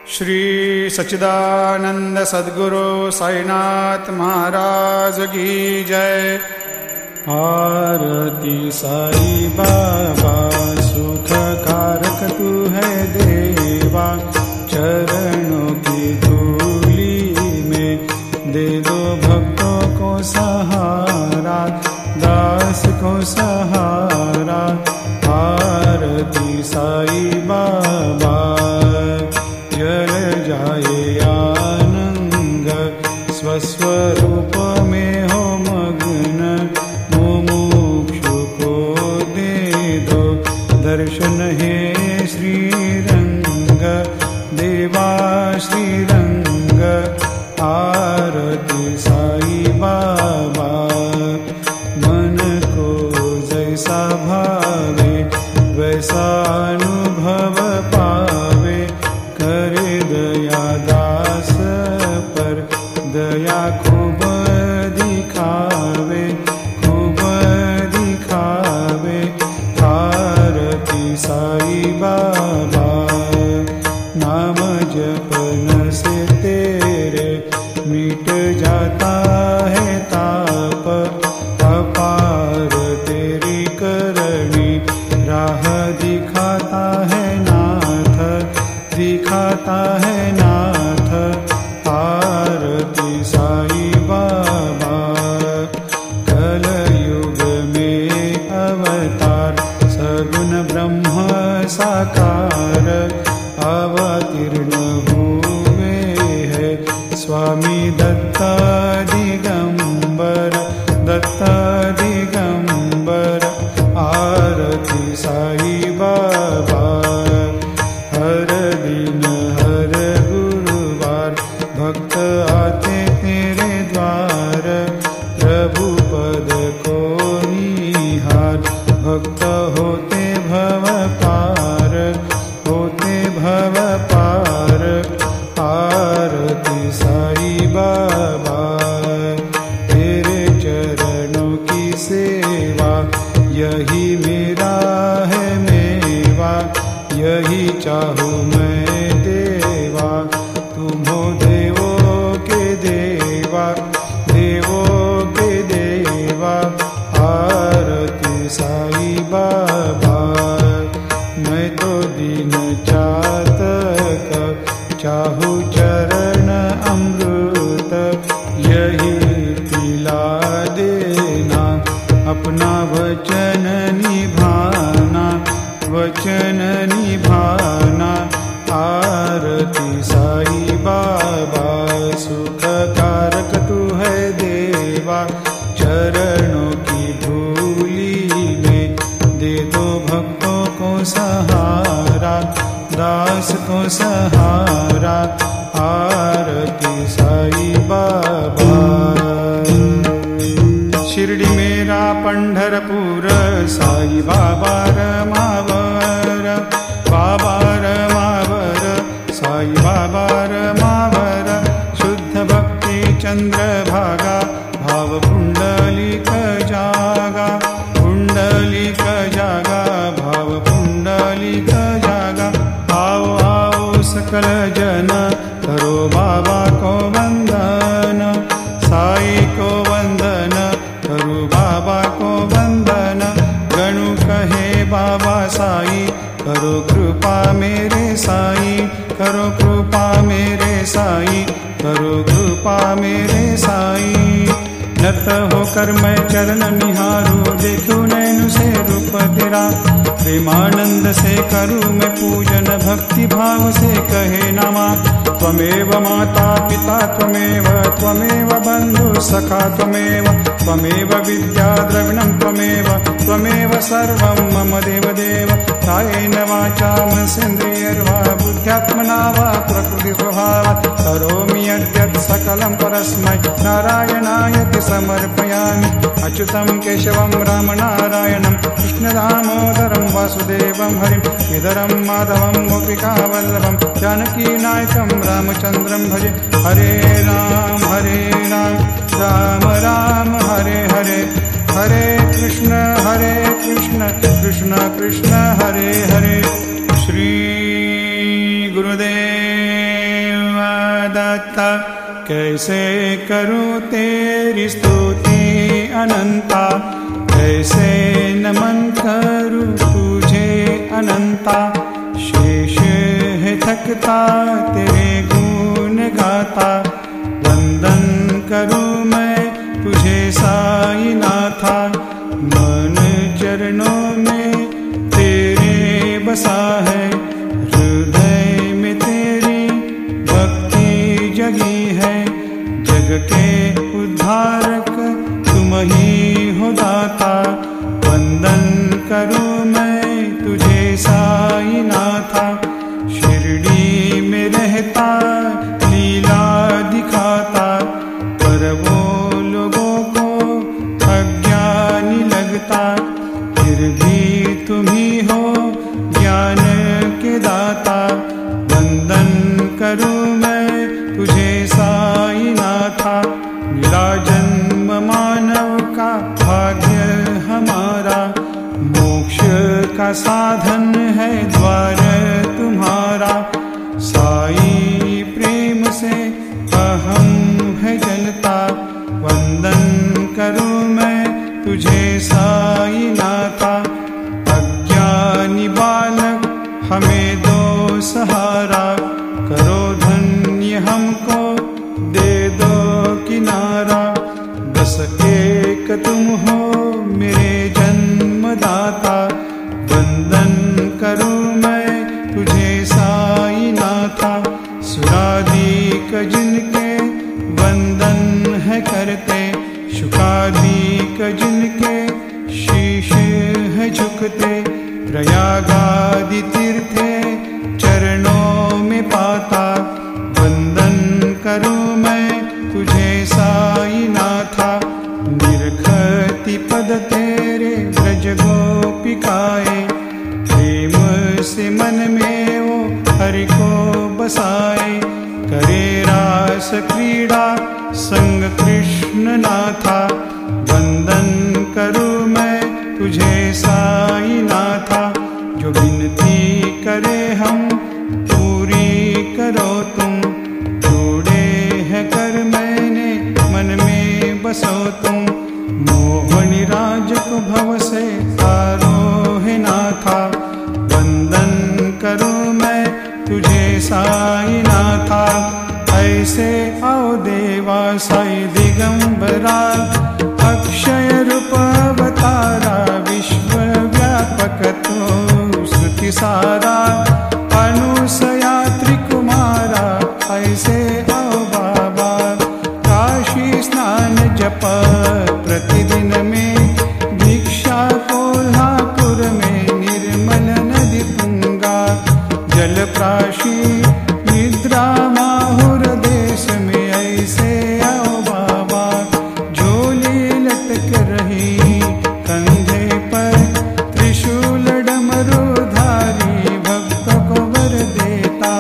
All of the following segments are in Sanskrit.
श्री सच्चिदानंद सद्गुरु साईनाथ महाराज की जय। आरती साई बाबा सुख कारक तू है देवा, चरणों की धूली में दे दो भक्तों को सहारा, दास को सहारा। आरती साई बाबा जल जाए आनंद, स्वस्वरूप में हो मग्न, मुमुक्षु को दे दो दर्शन है श्रीरंग, देवा श्रीरंग। आरती साई बाबा मन को जैसा भावे वैसा अनुभव पावे, करे दया दास पर दया खूब दिखावे, खूब दिखावे। आरती साई बाबा नाम जपन से तेरे मिट जाता है ताप, अपार तेरी करनी राह दिखाता है नाथ, दिखाता है नाथ। आरती साई बाबा कलयुग में अवतार, सगुण ब्रह्म साकार अवतीर्ण हुए है स्वामी दत्त दिगंबर, दत्त दिगंबर। आरती साई बाबा हर दिन हर गुरुवार भक्त आते तेरे द्वार, प्रभु पद को निहार भक्त होते भव पार, होते भव पार। आरती साई बाबा तेरे चरणों की सेवा, यही मेरा है मेवा, यही चाहूँ मैं देवा। तुम हो देवों के देवा, देवों के देवा। आरती साई बाबा मैं तो दीन चातक, चाहूँ चरण अमृत, यही पिला देना, अपना वचन निभाना, वचन निभाना। आरती साई बाबा सुख कारक तू है देवा, चरणों की धूली में दे दो भक्तों को सहारा, दास को सहारा। आरती साई बाबा शिरडी मेरा पंढरपूर, साई बाबा रमावर, बाबा रमावर, साई बाबा रमावर। शुद्ध भक्ति चंद्रभागा, भाव पुंडलिक जागा, पुंडलिक जागा, भाव पुंडलिक जागा। आओ आओ सकल जन करो बाबा को वंदन, साई को वंदन करो बाबा को वंदन। गणु कहे बाबा साई, करो कृपा मेरे साई, करो कृपा मेरे साई, करो कृपा मेरे साई। नत होकर मैं चरण निहारू, देखूं नैन से रूप तेरा, प्रेमानंद से करूं मैं पूजन, भक्ति भाव से कहे नमा। त्वमेव माता पिता त्वमेव, त्वमेव बंधु सखा त्वमेव, त्वमेव विद्या द्रविणं त्वमेव, त्वमेव सर्वं मम देवदेव। कायेन वाचा मनसेन्द्रियैर्वा बुद्ध्यात्मना वा प्रकृति स्वभावात् करोमि यद्यत् सकलं परस्मै नारायणायति समर्पयामि। अच्युतं केशवं रामनारायणं कृष्णदामोदरं वासुदेवं हरिं श्रीधरं माधवं गोपिकावल्लभं जानकीनायकं रामचन्द्रं भजे। हरे राम राम राम हरे हरे, हरे कृष्ण कृष्ण कृष्ण हरे हरे। श्री गुरुदेव दत्ता, कैसे करूं तेरी स्तुति अनंता, कैसे नमन करूं तुझे अनंता। शेष है थकता तेरे गुण गाता, वंदन करूं मैं तुझे साई नाथा। मन चरणों में तेरे बसा है, हृदय में तेरी भक्ति जगी है। जग के उद्धारक तुम ही हो दाता, वंदन करूं मैं तुझे साई नाथा। शिरडी में रहता लीला दिखाता, पर वो लोगों को अज्ञानी लगता। फिर भी तुम ही हो ज्ञान के दाता, वंदन करूं मैं तुझे साई नाथा। मेरा जन्म मानव का भाग्य हमारा, मोक्ष का साधन है द्वार तुम्हारा। साई प्रेम से अहम है जलता, वंदन करूं मैं तुझे साई नाथा। अज्ञानी बालक हमें दो सहारा, करो धन्य हमको दे दो किनारा। बस एक तुम हो मेरे जन्मदाता, वंदन करूं मैं तुझे साई नाथा। सुराधिक जिनके वंदन है करते, शुकाधिक जिनके शीश है झुकते। प्रयागादि तीर्थे चरणों में पाता, वंदन करूं मैं तुझे साई नाथा। निरखती पद तेरे ब्रज गोपिकाए, प्रेम से मन में वो हरि को बसाए। करे रास क्रीड़ा संग कृष्ण नाथा, वंदन करूं मैं तुझे साई नाथा। जो विनती करे हम पूरी करो तुम, जोड़े है कर मैंने मन में बसो तुम। मोहनी राज को भव से तारो है नाथा, वंदन करूं मैं तुझे साई नाथा। ऐसे आओ देवा साई दिगंबरा, अक्षय रूप अवतारा। विश्व व्यापक तो श्रुति सारा, अनुसया त्रिकुमारा। ऐसे आओ बाबा काशी स्नान जप प्रतिदिन में। भिक्षा कोल्हापुर में निर्मल नदी तुंगा, जल प्राशी निद्रा माहुर देश में। ऐसे आओ बाबा झोली लटक रही कंधे पर, त्रिशूल डमरूधारी भक्तों को वर देता।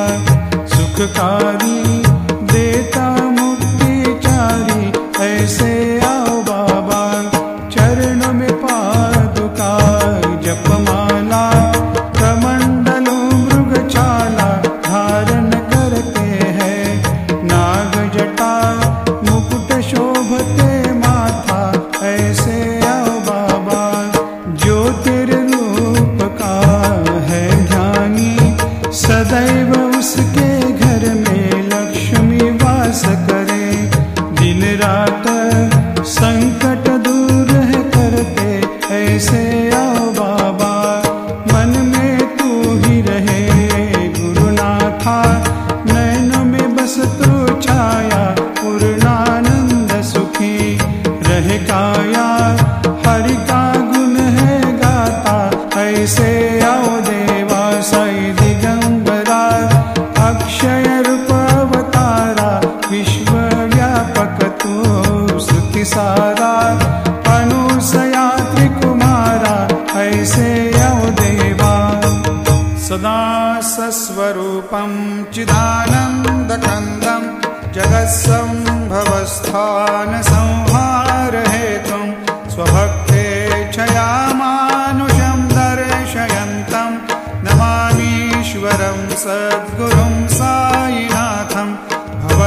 सुखकारी देता मुक्तिचारी, ऐसे आओ बाबा चरण में पादुका। जपमाला कमंडलों मृगछाला धारण करते हैं, नाग जटा मुकुट शोभते माथा। ऐसे आओ बाबा जो तेरे रूप का है ध्यानी, सदैव उसके घर में लक्ष्मी वास करे। दिन रात संकट दूर है करते, ऐसे आओ बाबा मन में तू ही रहे गुरुनाथा। नैनों में बस तू छाया पूर्णानंद सुखी, रहे काया हरि का गुण है गाता। ऐसे आओ देवा साई दिगंबरा, अक्षय रूप अवतारा। विश्व व्यापक तू श्रुति सारा, अनुसया त्रिकुमारा। ऐसे आओ देवा सदा सस्वरूपं चिदानन्दकन्दं, जगत्सम्भवस्थान संहार हेतुं। स्वभक्ते क्षयामानुषं दर्शयन्तं, नमामीश्वरं सद्गुरुं साईनाथं। भव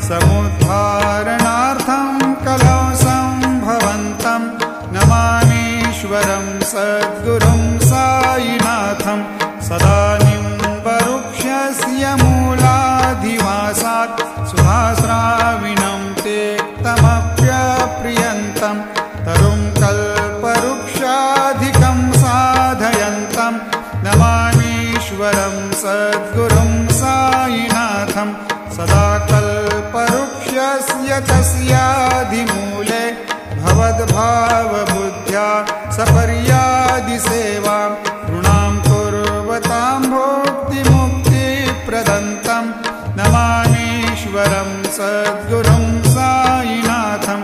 समुद्धारणार्थं कलौ सम्भवन्तं नमामीश्वरं सद्गुरुं साईनाथं सदा निम्बवृक्षस्य मूलाधिवासात् सुधास्राविणं तेक्तमप्यप्रियन्तं तरुं कल्पवृक्षाधिकं साधयन्तं नमामीश्वरं सद्गुरुं साईनाथं सदा कल्पवृक्षस्य तस्याधिमूले भवद्भावबुद्ध्या सपर्यादिसेवां ऋणां कुर्वतां भोक्तिमुक्तिप्रदन्तं नमामीश्वरं सद्गुरुं साईनाथम्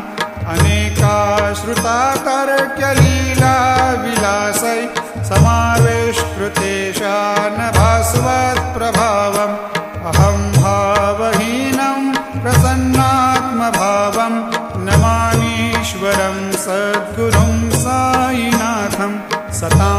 अनेकाश्रुतातर्क्यलीलाविलासै समावेशकृतेशानभास्वत्प्रभावम् अहं भावहीनं प्रसन्नात्मभावं नमामीश्वरं सद्गुरुं साईनाथं सतां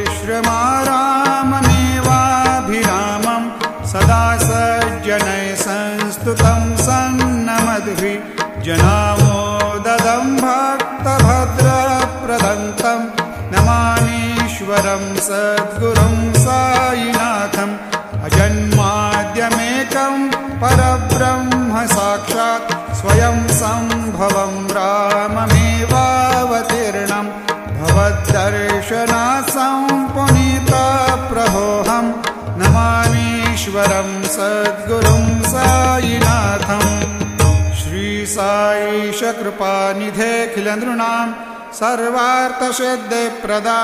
विश्रमाराममेवाभिरामं सदा सज्जनैः संस्तुतं सन्नमद्भिः जनामोददं भक्तभद्रप्रदन्तं नमामीश्वरं सद्गुरुं साईनाथम् अजन्माद्यमेकं परब्रह्म साक्षात् स्वयं सम्भवं राममेवावतीर्णं भवद्दर्शनात् सम्पुनीतप्रभोऽहं नमामीश्वरं सद्गुरुं साईनाथम् श्रीसाईश कृपानिधेऽखिलनृणां सर्वार्थसिद्धिप्रदा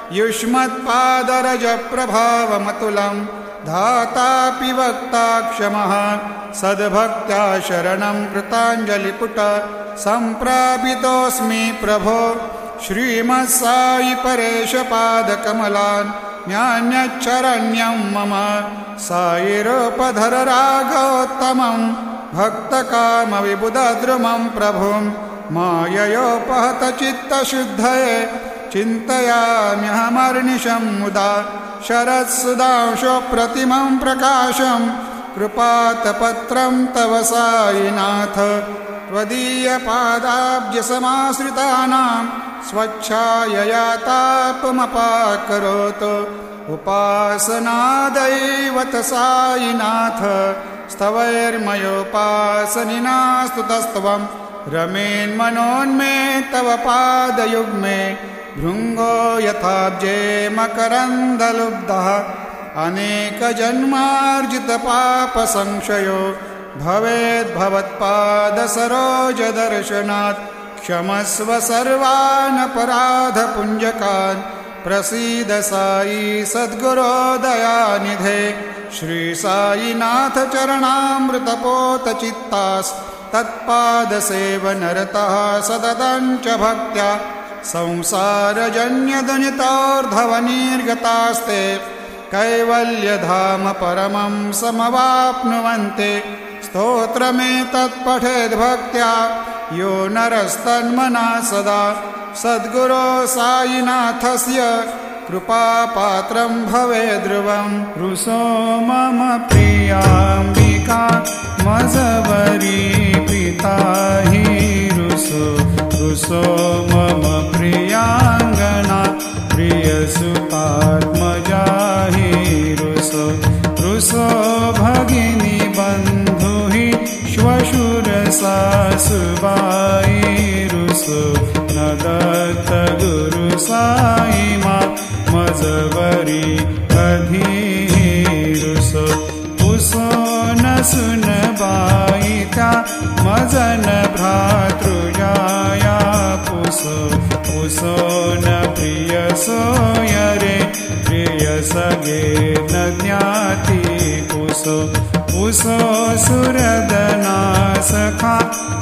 युष्मत्पादरजप्रभावमतुलं धातापि वक्ता क्षमः सद्भक्त्या शरणं कृताञ्जलिपुट सम्प्रापितोऽस्मि प्रभो श्रीमत्साई परेशपादकमलान् न्यान्यच्छरण्यं मम साईरूपधर राघवोत्तमं भक्तकामविबुधद्रुमं प्रभुं माययोपहतचित्तशुद्धये चिन्तयाम्यहमर्निशं मुदा शरत्सुधांशोप्रतिमं प्रकाशं कृपातपत्रं तव साईनाथ त्वदीयपादाब्जसमाश्रितानां स्वच्छायया तापमपाकरोतु उपासनादैवत साईनाथ स्तवैर्मयोपासनिना स्तुतस्त्वं रमेन्मनोन्मे तव पादयुग्मे भृङ्गो यथाब्जे मकरन्दलुब्धः अनेकजन्मार्जितपापसंशयो भवेद्भवत्पादसरोजदर्शनात् क्षमस्व सर्वानपराधपुञ्जकान् प्रसीद साई सद्गुरो दयानिधे श्रीसाईनाथ चरणामृतपोतचित्तास्तत्पादसेवनरतः सततं च भक्त्या संसारजन्यदुनितोर्धवनिर्गतास्ते कैवल्यधाम परमं समवाप्नुवन्ते स्तोत्रमेतत्पठेद्भक्त्या यो नरस्तन्मना सदा सद्गुरो साईनाथस्य कृपापात्रं भवेद्ध्रुवम् रुसो मम प्रियाम्बिका मजवरी पिता हि रुसो मम प्रियाङ्गना प्रियसुतात्मजा हि रुसो भगिनी बन्धु हि श्वशुरसासुबाई रुसो न दत्त गुरु साई मा मजवरी कधी रुसो पुसो न सुनबाई त्या मजन भ्रातृजाया पुसो न प्रिय सोयरे प्रिय सगे न ज्ञाति पुसो सुरदना सखा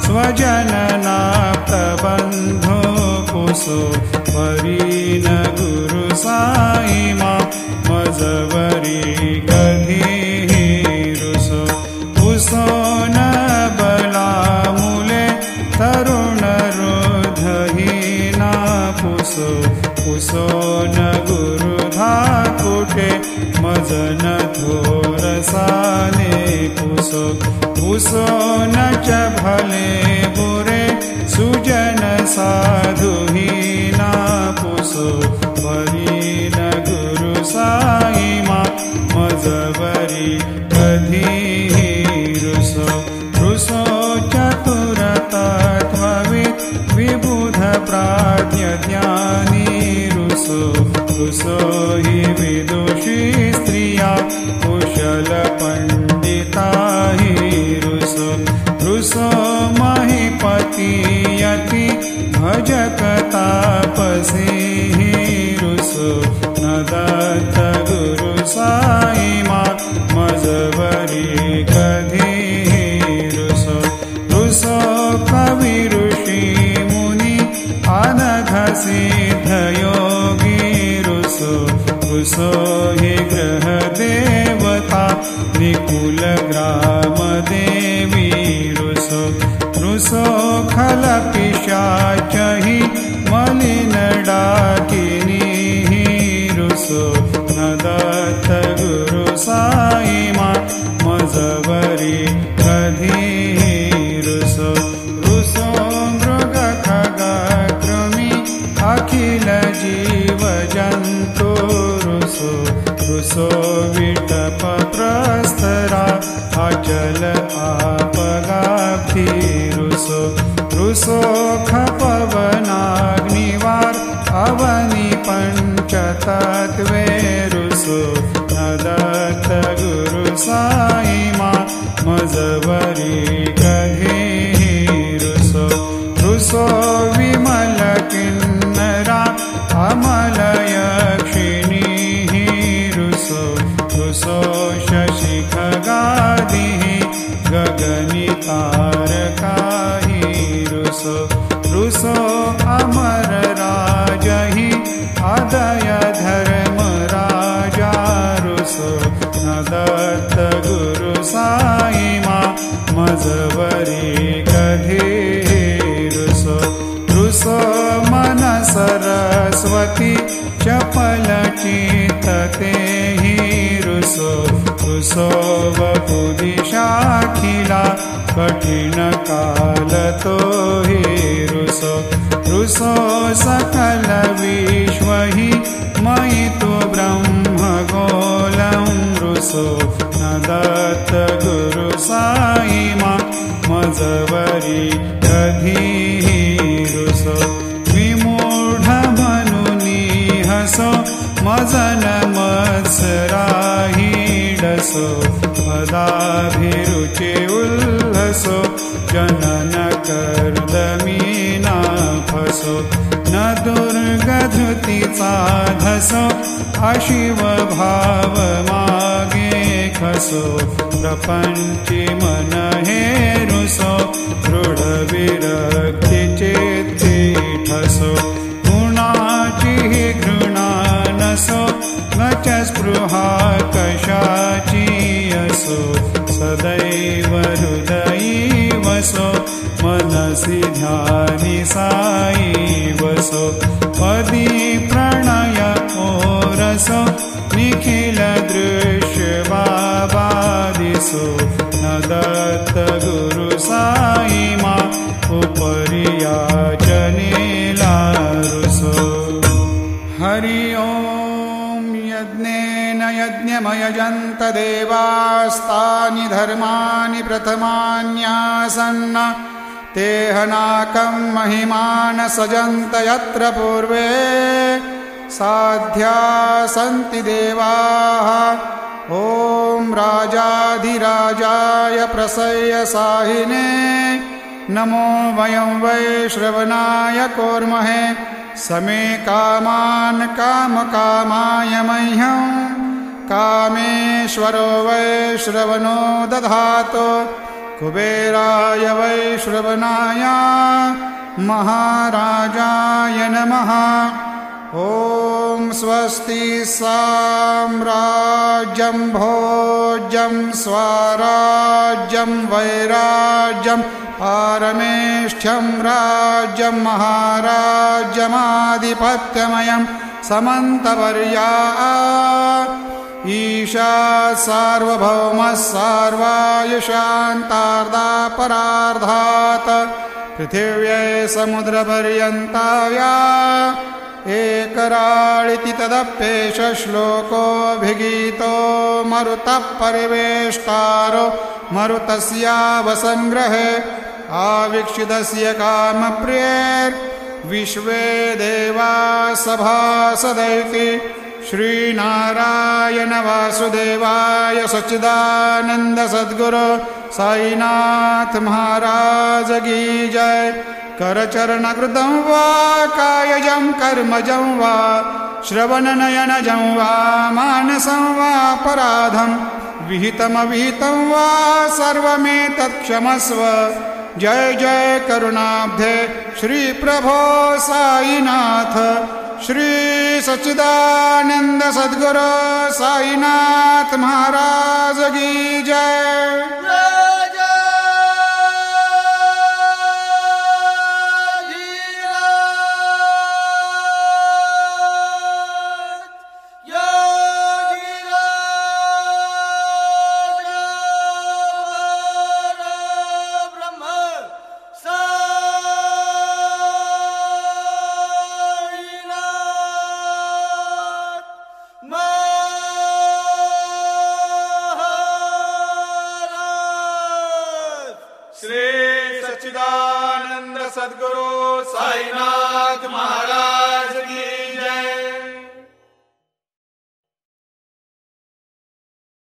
स्वजननाप्तबन्धो पुसो परीन गुरु साई मा मजवरी कधी रुसो पुसो न बलामूले तरुण रोधहीना पुसो न गुरु धाकुटे मजन थोरसाने पुसो पुसो न च भले बुरे सुजन साधुहीना पुसो परी न गुरु साई मा मजबरी कधी रुसो रुसो चतुर तत्त्ववित् विबुध प्राज्ञ ज्ञानी रुसो रुसो हि विदुषी स्त्रिया कुशल पंडिता हि रुसो रुसो महीपति यति भजक तापसी हि रुसो न दत्त गुरु साई मा मजबरी कधी रुसो रुसो कवि ऋषि मुनि अनघ सिद्ध योगी रुसो रुसो हि ग्रह देवता निकुल ग्राम देवी रुसो रुसो खल पिशाच हि मलिन डाकिनी रुसो न दत्त गुरु साई मा मजबरी कधी रुसो रुसो मृग खग कृमि अखिल जीव जन्तु रुसो रुसो विटप प्रस्तरा अचल आपगाब्धि रुसो रुसो खपवनाग्निवार अवनि पंचतत्वे रुसो न दत्त गुरु साई मा मजबरी कधी रुसो रुसो विमल किन्नरा अमल यक्षिणी रुसो रुसो शशि खगादि गगनि तारका रुसो रुसो अमर राजहि अदय धर्म राजा रुसो न दत्त गुरु साई मा मजबरी कधी रुसो रुसो मन सरस्वती चपल चित्तते हि रुसो रुसो वपुदिशाखिला कठिन काल तो हि रुसो रुसो सकल विश्व हि मयि तु ब्रह्म गोलं रुसो न दत्त गुरु साई मा मजबरी कधी रुसो विमूढ मनुनि हसो मजन मत्सराहि डसो पदाभिरुचि उल्लसो जनन कर्दमीना फसो न दुर्गधृति साधसो अशिव भाव मागे खसो प्रपंचि मन हे रुसो दृढ विरक्ति चेत्ति ठसो गुणाची घृणा नसो न च स्पृहा कशाची असो सदैव हृदयी वसो मनसि ध्यानि साई वसो पदी प्रणय ओरसो निखिल दृश्य बाबादिसो न दत्त गुरु साई मा उपरियाचनेला रुसो हरि ओम यज्ञेन यज्ञमयजन्त देवास्तानि धर्माणि प्रथमान्यासन्न तेहनाकं महिमान सजन्त यत्र पूर्वे साध्या सन्ति देवाः ॐ राजाधिराजाय प्रसय्य साहिने नमो वयं वै श्रवणाय कोर्महे समे कामान् कामकामाय मह्यं कामेश्वरो वै श्रवणो दधातु कुबेराय वै श्रवणाय महाराजाय नमः ॐ स्वस्ति साम्राज्यं भोज्यं स्वराज्यं वैराज्यं पारमेष्ठ्यं राज्यं महाराज्यमाधिपत्यमयं समन्तवर्या ईशात् सार्वभौमः सार्वायुषान्तार्धापरार्धात् पृथिव्यै समुद्रपर्यन्ताया एकराळिति तदप्येष श्लोकोऽभिगीतो मरुतः परिवेष्टारो मरुतस्यावसङ्ग्रहे आवीक्षितस्य कामप्रियैर्विश्वे देवा सभासदैति श्रीनारायण वासुदेवाय सच्चिदानन्द सद्गुरु साईनाथ महाराज की जय। करचरणकृतं वा कायजं कर्मजं वा श्रवणनयनजं वा मानसं वा पराधं विहितमविहितं वा सर्वमेतत्क्षमस्व। जय जय करुणाब्धे श्री प्रभो साईनाथ श्री सच्चिदानंद सद्गुरु साईनाथ महाराज की जय। श्री सच्चिदानंद सद्गुरु साईनाथ महाराज